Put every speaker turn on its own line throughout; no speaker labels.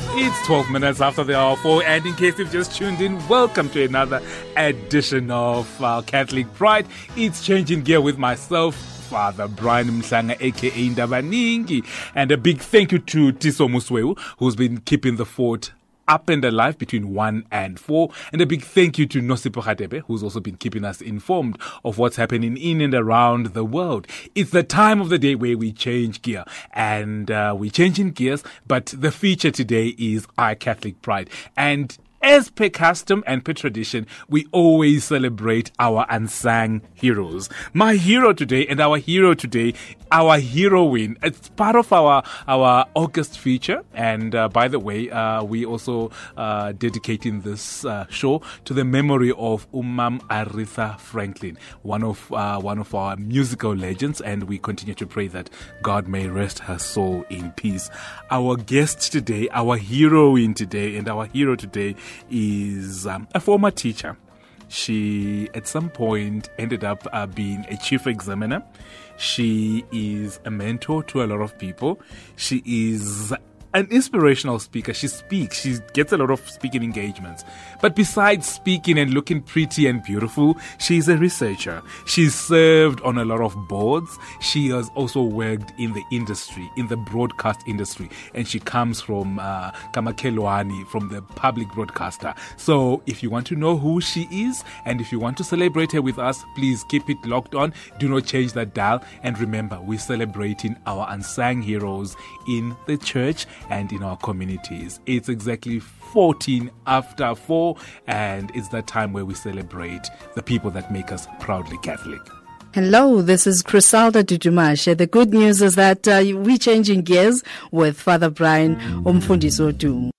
It's 12 minutes after the hour 4, and in case you've just tuned in, welcome to another edition of Catholic Pride. It's Changing Gear with myself, Father Brian Mhlanga, aka Ndabaningi, and a big thank you to Tiso Musweu, who's been keeping the fort up and alive between 1 and 4. And a big thank you to Nosipo Hadebe, who's also been keeping us informed of what's happening in and around the world. It's the time of the day where we change gear, and we're changing gears, but the feature today is our Catholic Pride. And as per custom and per tradition, we always celebrate our unsung heroes. My hero today and our hero today, our heroine. It's part of our August feature. And by the way, we also dedicating this show to the memory of Umam Aretha Franklin, one of our musical legends. And we continue to pray that God may rest her soul in peace. Our guest today, our heroine today, and our hero today is a former teacher. She, at some point, ended up being a chief examiner. She is a mentor to a lot of people. She is an inspirational speaker. She speaks. She gets a lot of speaking engagements. But besides speaking and looking pretty and beautiful, she's a researcher. She's served on a lot of boards. She has also worked in the industry, in the broadcast industry. And she comes from Kamakelwani, from the public broadcaster. So if you want to know who she is, and if you want to celebrate her with us, please keep it locked on. Do not change that dial. And remember, we're celebrating our unsung heroes in the church and in our communities. It's exactly 14 after 4, and it's that time where we celebrate the people that make us proudly Catholic.
Hello, this is Crisalda Dudumashe. The good news is that we're changing gears with Father Brian Umfundiso Dum.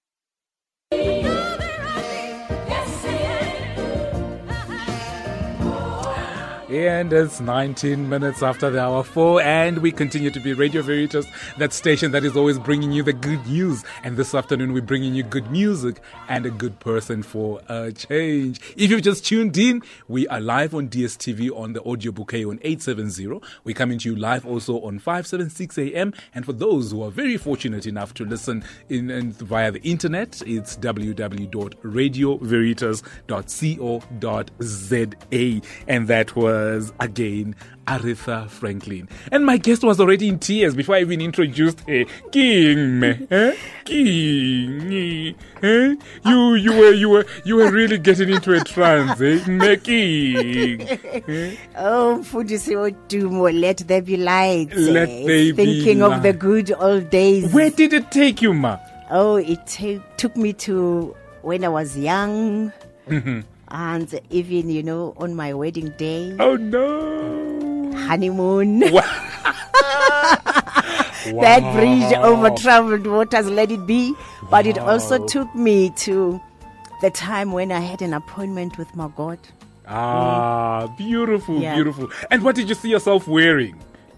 And it's 19 minutes after the hour 4, and we continue to be Radio Veritas, that station that is always bringing you the good news. And this afternoon, we're bringing you good music and a good person for a change. If you've just tuned in, we are live on DSTV on the audio bouquet on 870. We're coming to you live also on 576 AM. And for those who are very fortunate enough to listen in via the internet, it's www.radioveritas.co.za. And that was again Aretha Franklin. And my guest was already in tears before I even introduced her. King, King, you were really getting into a trance, King.
Oh, Fundisi Odumo, let there be light.
Let there be
Thinking
light.
of the good old days.
Where did it take you, ma?
Oh, it took me to when I was young. And even, on my wedding day.
Oh, no.
Honeymoon.
Wow.
That bridge over troubled waters, let it be. But it also took me to the time when I had an appointment with my God.
Beautiful,
Yeah.
beautiful. And what did you see yourself wearing?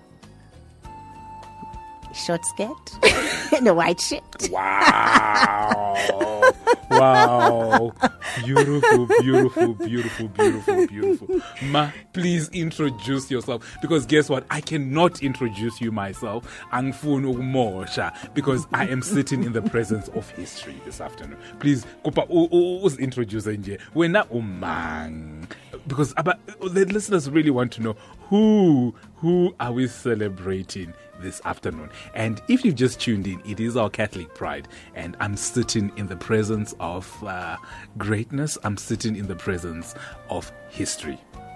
Short skirt and a white shirt.
Wow. Wow. Beautiful, beautiful, beautiful, beautiful, beautiful. Ma, please introduce yourself, because guess what? I cannot introduce you myself. Angfunu Mosha, because I am sitting in the presence of history this afternoon. Please, Kupa, introduce nje. We're not umang. Because the listeners really want to know who are we celebrating this afternoon. And if you've just tuned in, it is our Catholic Pride, and I'm sitting in the presence of greatness. I'm sitting in the presence of history.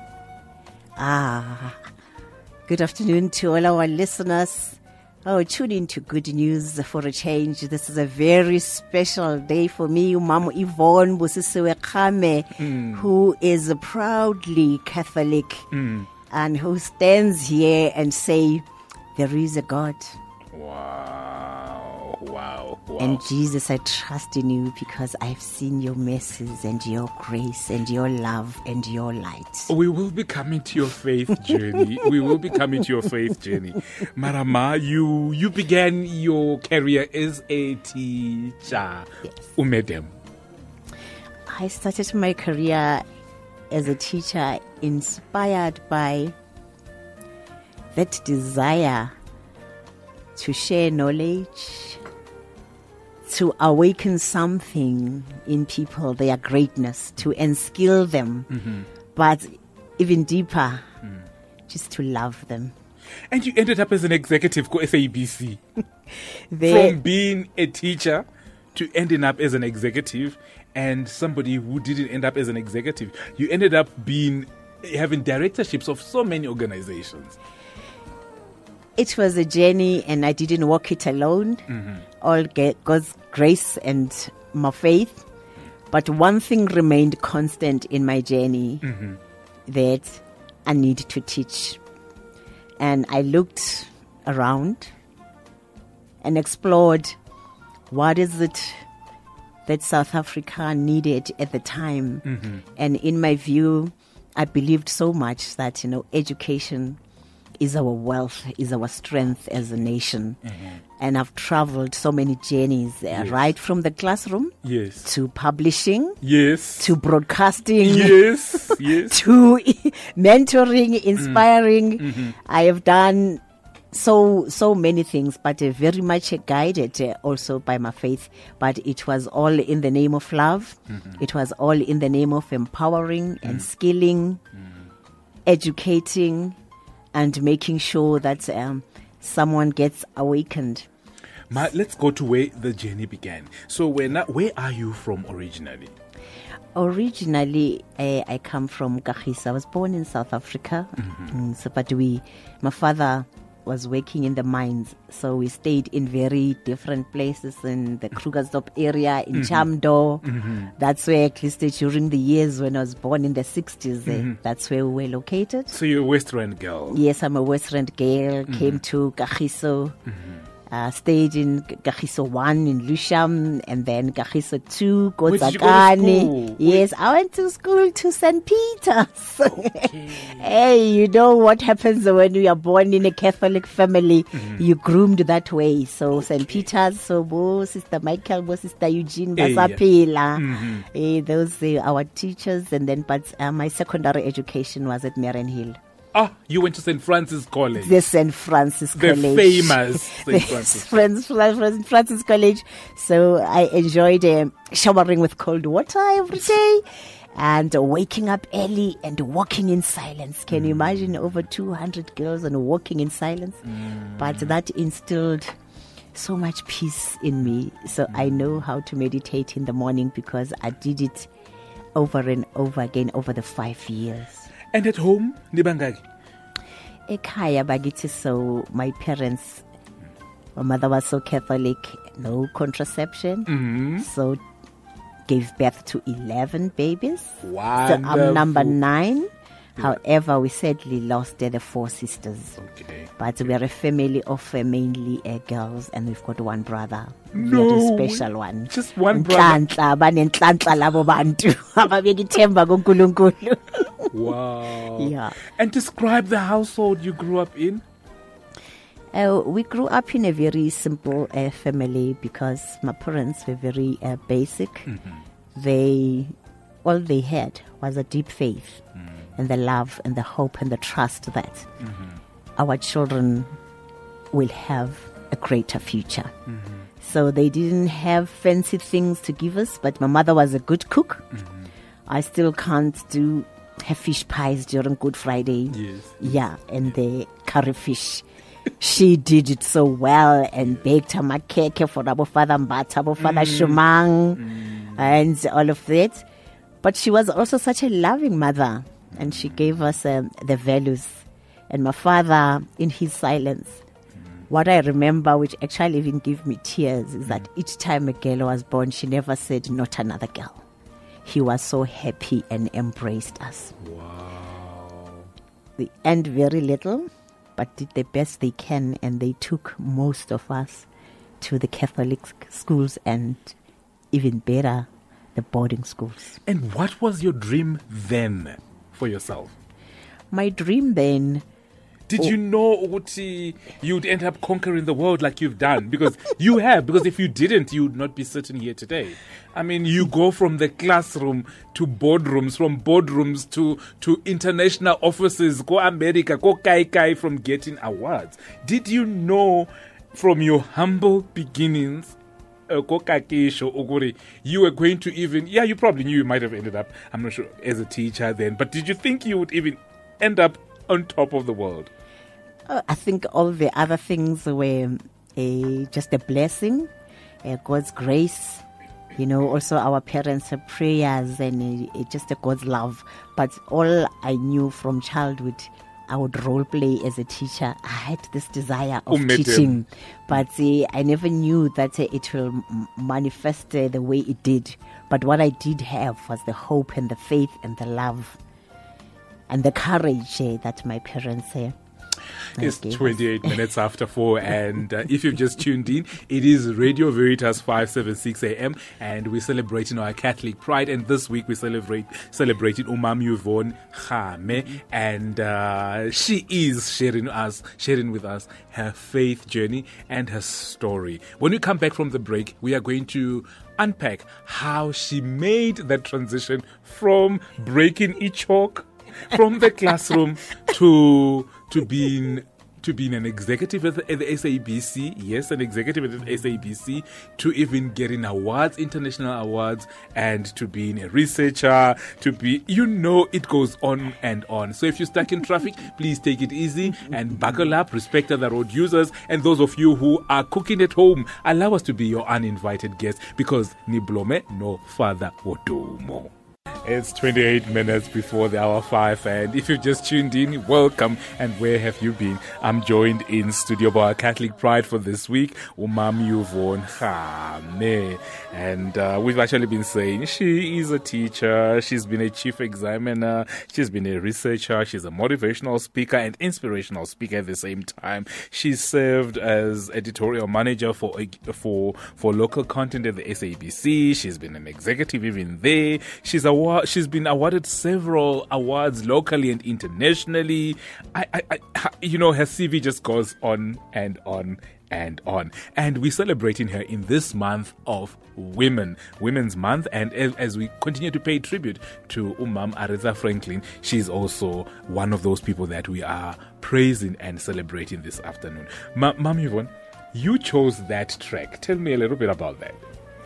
Good afternoon to all our listeners. Tune in to Good News for a Change. This is a very special day for me. Mama Yvonne Busisiwe Kame, who is proudly Catholic and who stands here and say, there is a God.
Wow, wow, wow.
And Jesus, I trust in you because I've seen your mercies and your grace and your love and your light.
We will be coming to your faith journey. We will be coming to your faith journey. Marama, you began your career as a teacher.
Yes.
Umedem.
I started my career as a teacher inspired by that desire to share knowledge, to awaken something in people, their greatness, to instill them, but even deeper, just to love them.
And you ended up as an executive for SABC. From being a teacher to ending up as an executive, and somebody who didn't end up as an executive. You ended up having directorships of so many organizations.
It was a journey, and I didn't walk it alone. All God's grace and my faith. But one thing remained constant in my journey, that I need to teach. And I looked around and explored what is it that South Africa needed at the time. And in my view, I believed so much that, education is our wealth, is our strength as a nation. And I've traveled so many journeys, right from the classroom to publishing, to broadcasting, to mentoring, inspiring. I have done so many things, but very much guided also by my faith. But it was all in the name of love. It was all in the name of empowering and skilling, educating, and making sure that someone gets awakened.
Let's go to where the journey began. So where are you from originally?
Originally, I come from Kagiso. I was born in South Africa. But my father was working in the mines, so we stayed in very different places in the Krugersdorp area, in Chamdo. That's where, at least during the years when I was born in the 60s, that's where we were located.
So you're a West Rand girl?
Yes, I'm a West Rand girl. Came to Kagiso. Stayed in Kagiso 1 in Lusham, and then Kagiso 2, Kotzakane. Yes, I went to school to St. Peter's. Okay. Hey, you know what happens when you are born in a Catholic family? You groomed that way. So St. Peter's, so Bo, Sister Michael, Bo, Sister Eugene, Basapela. Those are our teachers. And then, but my secondary education was at Marian Hill.
You went to St. Francis College.
The St. Francis College.
The famous St.
Francis College. So I enjoyed showering with cold water every day and waking up early and walking in silence. Can you imagine over 200 girls and walking in silence? But that instilled so much peace in me. So I know how to meditate in the morning because I did it over and over again over the 5 years.
And at home, nibangaki?
Ekhaya bagithi, so my parents, my mother was so Catholic, no contraception, so gave birth to 11 babies.
Wonderful.
So I'm number 9. However, we sadly lost the 4 sisters.
Okay.
But we are a family of mainly girls, and we've got one brother.
No,
very special one.
Just one brother. Wow.
Yeah.
And describe the household you grew up in.
We grew up in a very simple family because my parents were very basic. All they had was a deep faith and the love and the hope and the trust that our children will have a greater future. So they didn't have fancy things to give us, but my mother was a good cook. I still can't have fish pies during Good Friday.
Yes.
Yeah, and the curry fish. She did it so well and baked a makeke for our father Mbata, our father Shumang, and all of that. But she was also such a loving mother, and she gave us the values. And my father, in his silence, what I remember, which actually even gave me tears, is that each time a girl was born, she never said, "Not another girl." He was so happy and embraced us.
Wow.
They earned very little, but did the best they can, and they took most of us to the Catholic schools and even better, the boarding schools.
And what was your dream then for yourself?
My dream then...
Did you know, Uti, you'd end up conquering the world like you've done? Because you have. Because if you didn't, you would not be sitting here today. I mean, you go from the classroom to boardrooms, from boardrooms to international offices, go America, go Kai from getting awards. Did you know from your humble beginnings kokakisho ukuri you were going to even, you probably knew you might have ended up, I'm not sure, as a teacher then, but did you think you would even end up on top of the world?
I think all the other things were just a blessing, God's grace, also our parents' prayers and just God's love. But all I knew from childhood, I would role play as a teacher. I had this desire of teaching, but I never knew that it will manifest the way it did. But what I did have was the hope and the faith and the love and the courage that my parents
It's 28 minutes after 4, and if you've just tuned in, it is Radio Veritas 576 AM, and we're celebrating our Catholic pride. And this week we're celebrating Umam Yvonne Khame, and she is sharing with us her faith journey and her story. When we come back from the break, we are going to unpack how she made that transition from breaking ichok from the classroom to being an executive at the SABC, yes, an executive at the SABC, to even getting awards, international awards, and to being a researcher, to be, it goes on and on. So if you're stuck in traffic, please take it easy and buckle up, respect other road users, and those of you who are cooking at home, allow us to be your uninvited guests, because ni blome no father wotumo. It's 28 minutes before the hour 5, and if you've just tuned in, welcome, and where have you been? I'm joined in studio by our Catholic Pride for this week, Umam Yvonne Khame, and we've actually been saying she is a teacher, she's been a chief examiner, she's been a researcher, she's a motivational speaker and inspirational speaker at the same time. She's served as editorial manager for local content at the SABC. She's been an executive even there. She's been awarded several awards locally and internationally. Her CV just goes on and on and on. And we're celebrating her in this month of Women's Month. And as we continue to pay tribute to Umam Aretha Franklin, she's also one of those people that we are praising and celebrating this afternoon. Ma'am Yvonne, you chose that track. Tell me a little bit about that.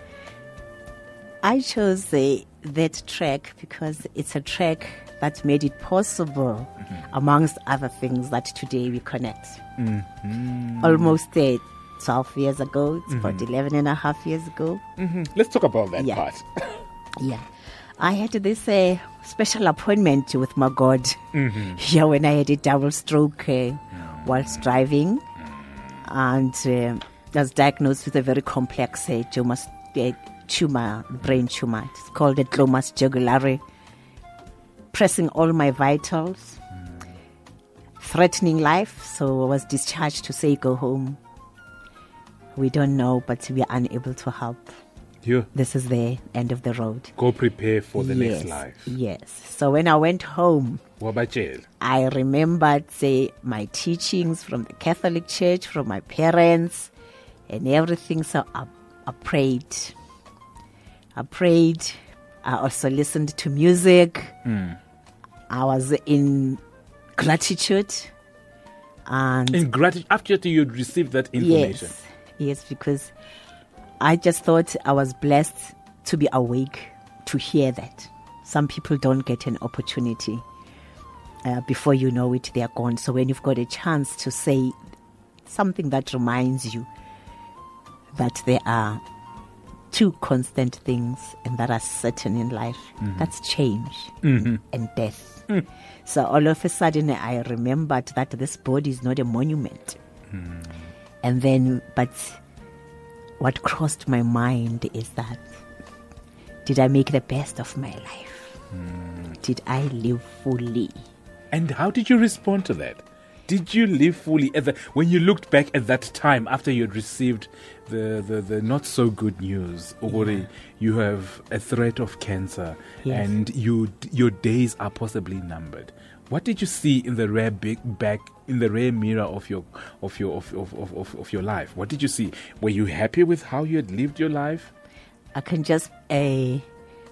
I chose that track because it's a track that made it possible, amongst other things, that today we connect. Almost 12 years ago, it's about 11 and a half years ago.
Let's talk about that part.
Yeah. I had this special appointment with my God when I had a double stroke whilst driving, and I was diagnosed with a very complex brain tumor. It's called a glomus jugulare, pressing all my vitals, threatening life. So I was discharged to say go home. We don't know, but we are unable to help. This is the end of the road.
Go prepare for the next life.
Yes. So when I went home, I remembered my teachings from the Catholic Church, from my parents, and everything. So I prayed. I also listened to music. I was in gratitude. And
in gratitude after you'd received that information?
Yes, because I just thought I was blessed to be awake to hear that. Some people don't get an opportunity. Before you know it, they are gone. So when you've got a chance to say something that reminds you that there are two constant things and that are certain in life, that's change and death. So all of a sudden I remembered that this body is not a monument. And then, but what crossed my mind is that, did I make the best of my life? Did I live fully?
And how did you respond to that? Did you live fully when you looked back at that time after you had received the not so good news, or you have a threat of cancer, and your days are possibly numbered? What did you see in the rear mirror of your life? What did you see? Were you happy with how you had lived your life?
I can just I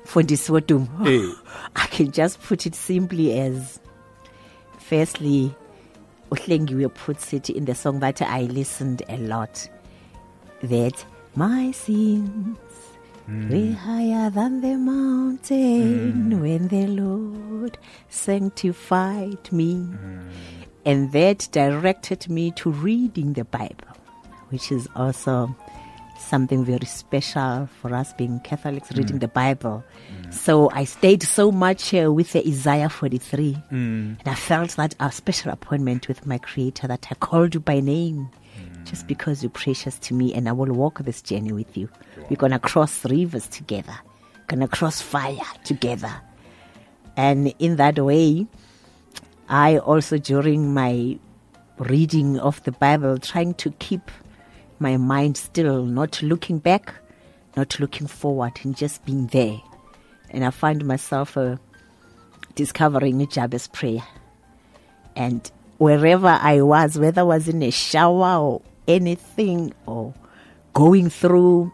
can just put it simply as, firstly, Uhlengiwe puts it in the song that I listened a lot, that My sins were higher than the mountain when the Lord sanctified me. And that directed me to reading the Bible, which is also something very special for us being Catholics, reading the Bible. So I stayed so much with the Isaiah 43. And I felt that a special appointment with my Creator, that I called you by name just because you're precious to me, and I will walk this journey with you. We're going to cross rivers together, going to cross fire together. And in that way, I also, during my reading of the Bible, trying to keep my mind still, not looking back, not looking forward, and just being there. And I find myself discovering Jabez prayer. And wherever I was, whether I was in a shower or anything, or going through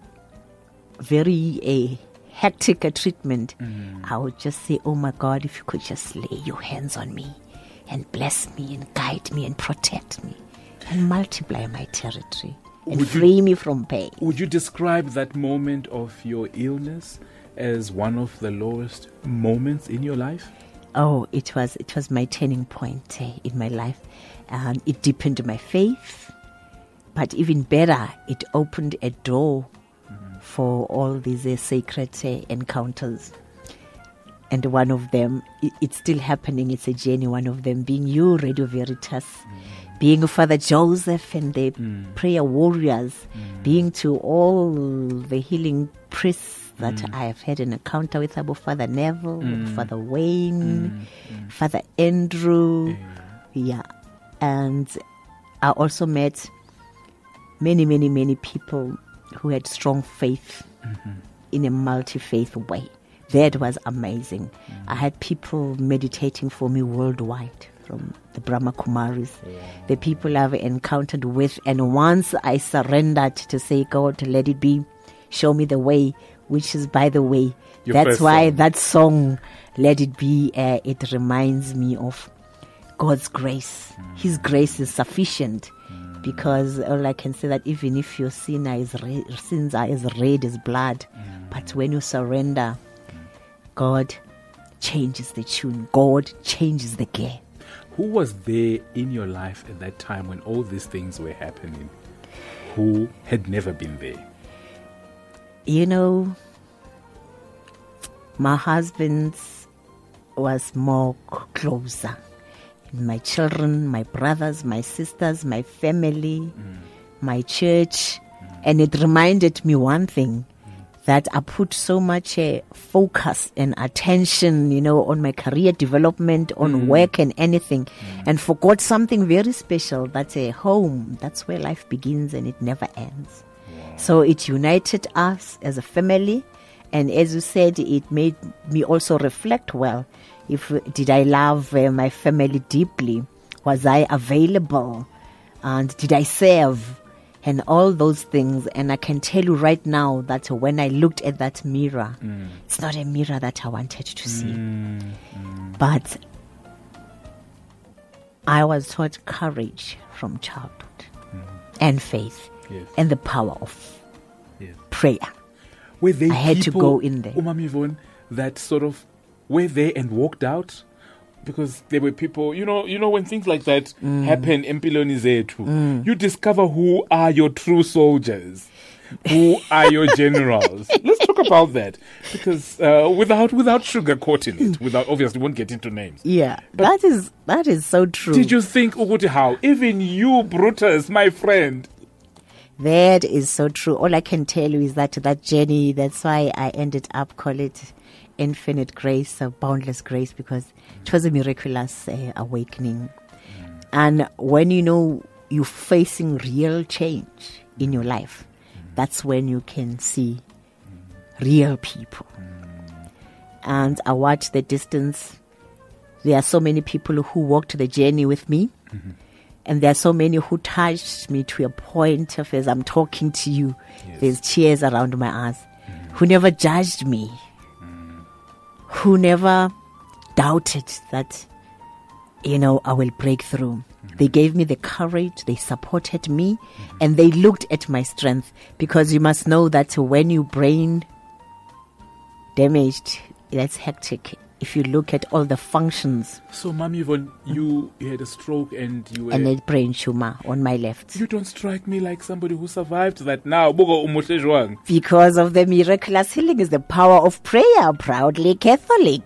very hectic treatment, I would just say, oh my God, if you could just lay your hands on me and bless me and guide me and protect me and multiply my territory and free me from pain.
Would you describe that moment of your illness as one of the lowest moments in your life?
Oh, it was my turning point in my life. And it deepened my faith. But even better, it opened a door for all these sacred encounters. And one of them, it's still happening, it's a journey, one of them being you, Radio Veritas, being Father Joseph and the prayer warriors, being to all the healing priests that I have had an encounter with, about Father Neville, Father Wayne, Father Andrew. Yeah. And I also met many people who had strong faith in a multi-faith way. That was amazing. I had people meditating for me worldwide, from the Brahma Kumaris, the people I've encountered with. And once I surrendered to say, God, let it be, show me the way, which is, by the way, that's why that song, Let It Be, it reminds me of God's grace. His grace is sufficient. Because all I can say that even if your sins are as red as blood, but when you surrender, God changes the tune. God changes the gear.
Who was there in your life at that time when all these things were happening, who had never been there?
You know, my husband was more closer. My children, my brothers, my sisters, my family, my church. And it reminded me one thing, that I put so much focus and attention, on my career development, on work and anything, and forgot something very special. That's a home. That's where life begins and it never ends. Wow. So it united us as a family. And as you said, it made me also reflect, well, did I love my family deeply? Was I available? And did I serve? And all those things. And I can tell you right now that when I looked at that mirror, it's not a mirror that I wanted to see. But I was taught courage from childhood and faith and the power of prayer.
I
had to go in there.
Umami Yvonne, that sort of were there and walked out, because there were people, you know, when things like that happen, empiloni zethu, you discover who are your true soldiers, who are your generals. Let's talk about that, because without sugarcoating it, obviously won't get into names.
Yeah, but that is so true.
Did you think, Uguti, how even you, Brutus, my friend?
That is so true. All I can tell you is that journey, that's why I ended up call it infinite grace, boundless grace, because it was a miraculous awakening. And when you're facing real change in your life, that's when you can see real people. And I watched the distance. There are so many people who walked the journey with me. And there are so many who touched me to a point of, as I'm talking to you, there's tears around my eyes, who never judged me, who never doubted that, I will break through. They gave me the courage, they supported me, and they looked at my strength, because you must know that when you brain damaged, that's hectic. If you look at all the functions.
So, Mom Yvonne, you had a stroke and you were...
And a brain tumor on my left.
You don't strike me like somebody who survived that now.
Because of the miraculous healing is the power of prayer, proudly Catholic.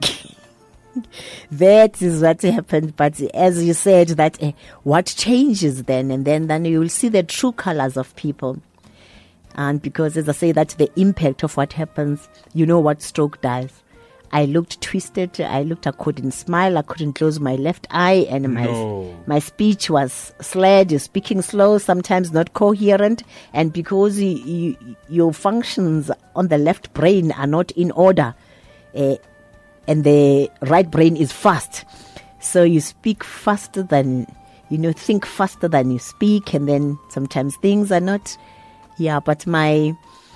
That is what happened. But as you said, that what changes then? And then you will see the true colors of people. And because, as I say, that's the impact of what happens, you know what stroke does. I looked twisted. I couldn't smile. I couldn't close my left eye. And my speech was slurred. You're speaking slow, sometimes not coherent. And because your functions on the left brain are not in order, and the right brain is fast. So you speak faster than, think faster than you speak. And then sometimes things are not, but my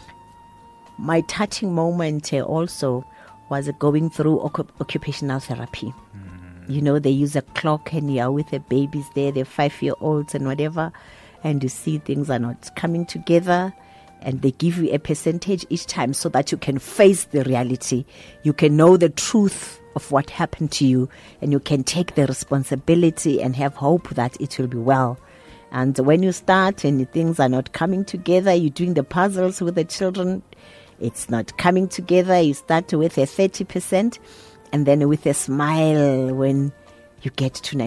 touching moment also was going through occupational therapy. They use a clock and you're with the babies there, they're 5-year-olds and whatever, and you see things are not coming together, and they give you a percentage each time so that you can face the reality. You can know the truth of what happened to you, and you can take the responsibility and have hope that it will be well. And when you start and things are not coming together, you're doing the puzzles with the children, it's not coming together. You start with a 30%, and then with a smile when you get to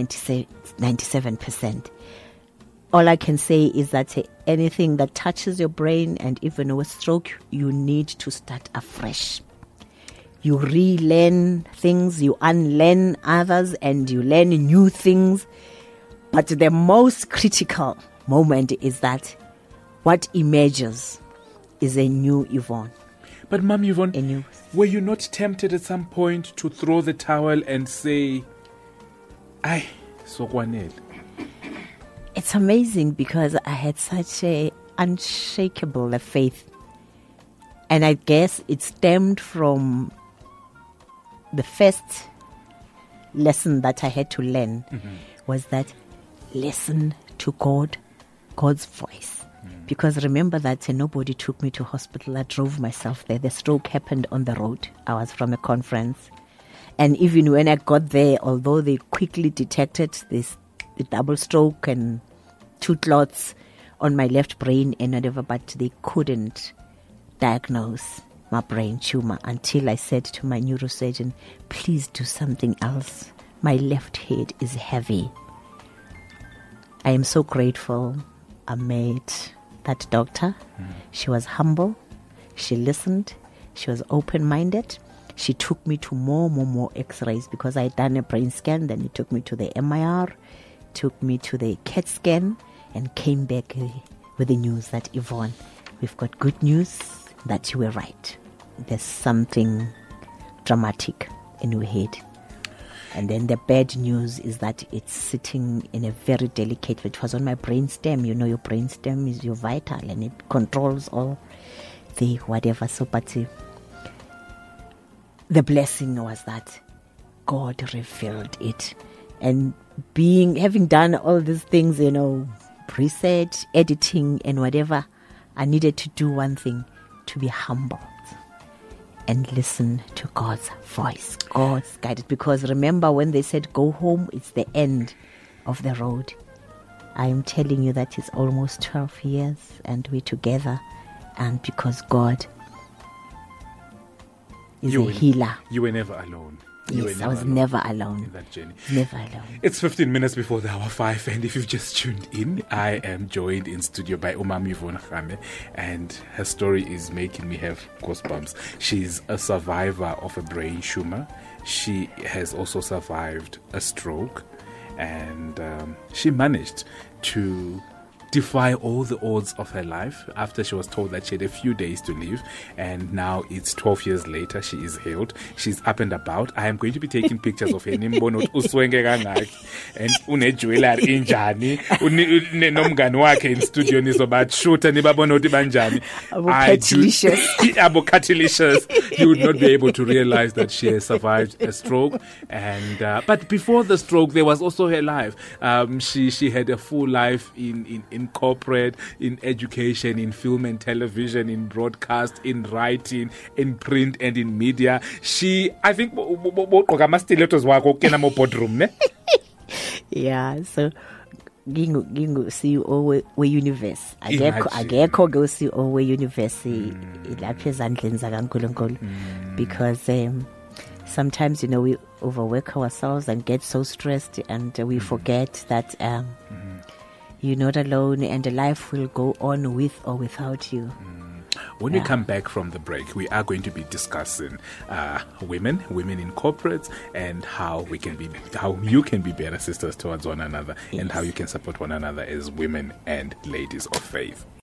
97%. All I can say is that anything that touches your brain, and even with stroke, you need to start afresh. You relearn things, you unlearn others, and you learn new things. But the most critical moment is that what emerges is a new Yvonne.
But Mom Yvonne, were you not tempted at some point to throw the towel and say, "Ay, so kwanele"?
It's amazing because I had such a unshakable faith. And I guess it stemmed from the first lesson that I had to learn was that listen to God's voice. Because remember that nobody took me to hospital. I drove myself there. The stroke happened on the road. I was from a conference. And even when I got there, although they quickly detected the double stroke and 2 clots on my left brain and whatever, but they couldn't diagnose my brain tumor until I said to my neurosurgeon, please do something else. My left head is heavy. I am so grateful I met that doctor. She was humble. She listened. She was open-minded. She took me to more x-rays because I had done a brain scan. Then he took me to the MRI, took me to the CAT scan, and came back with the news that, Yvonne, we've got good news that you were right. There's something dramatic in your head. And then the bad news is that it's sitting in a very delicate, it was on my brainstem. You know, your brainstem is your vital and it controls all the whatever. So, but the blessing was that God revealed it. And having done all these things, research, editing and whatever, I needed to do one thing, to be humble and listen to God's voice, God's guidance. Because remember when they said go home, it's the end of the road. I am telling you that it's almost 12 years and we're together. And because God is a healer.
You were never alone.
Yes, I was never alone.
In that journey.
Never alone.
It's 15 minutes before the hour 5, and if you've just tuned in, I am joined in studio by Mom Yvonne Kgame, and her story is making me have goosebumps. She's a survivor of a brain tumor. She has also survived a stroke, and she managed to defy all the odds of her life after she was told that she had a few days to live, and now it's 12 years later. She is healed. She's up and about. I am going to be taking pictures of her. Nimbono uswenge kangaki and unejewelry injani nomngani wakhe in studio nizoba shooter nibabona ukuthi banjani. Abocatilicious. You would not be able to realize that she has survived a stroke, and but before the stroke there was also her life. She had a full life in corporate, in education, in film and television, in broadcast, in writing, in print and in media. I think stilettos wako kena mo boardroom ne.
Yeah, so gingu CEO we universe akekho go CEO we universe ilapha ezandleni zakaNkulunkulu, because sometimes we overwork ourselves and get so stressed, and we forget that you're not alone and life will go on with or without you.
When we come back from the break, we are going to be discussing women in corporates, and how you can be better sisters towards one another, and how you can support one another as women and ladies of faith.